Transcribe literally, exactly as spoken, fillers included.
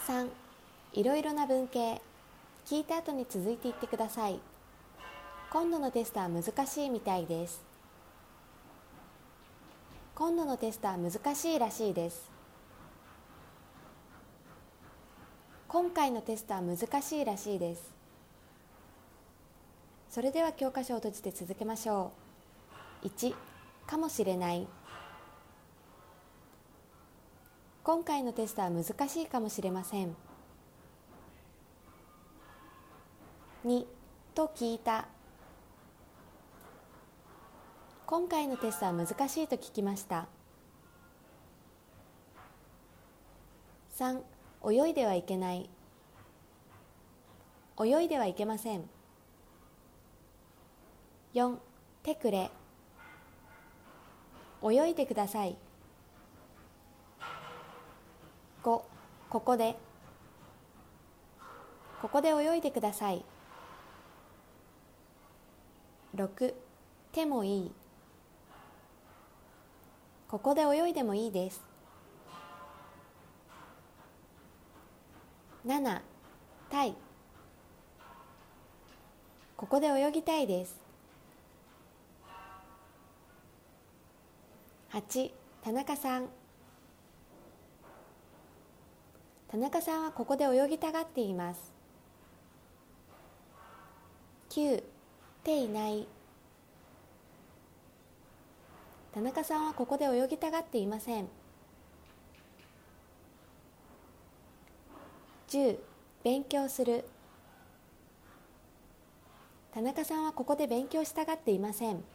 さん、いろいろな文系。聞いた後に続いていってください。今度のテストは難しいみたいです。今度のテストは難しいらしいです。今回のテストは難しいらしいです。それでは教科書を閉じて続けましょう。いち、かもしれない。今回のテストは難しいかもしれません。に、と聞いた。今回のテストは難しいと聞きました。さん、泳いではいけない。泳いではいけません。よん、手くれ。泳いでください。ご、ここで。ここで泳いでください。ろく、手もいい。ここで泳いでもいいです。なな、たい。ここで泳ぎたいです。はち、田中さん。田中さんはここで泳ぎたがっています。きゅう、手いない。田中さんはここで泳ぎたがっていません。じゅう、勉強する。田中さんはここで勉強したがっていません。